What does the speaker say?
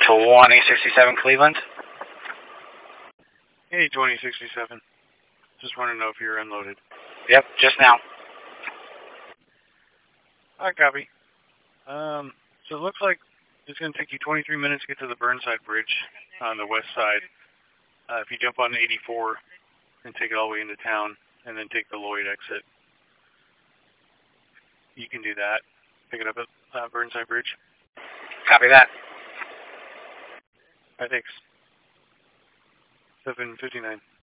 2067 Cleveland. Hey, 2067. Just want to know if you're unloaded. Yep, just now. I copy. So it looks like it's going to take you 23 minutes to get to the Burnside Bridge on the west side. If you jump on 84 and take it all the way into town, and then take the Lloyd exit, you can do that. Pick it up at Burnside Bridge. Copy that. All right, thanks. 7:59.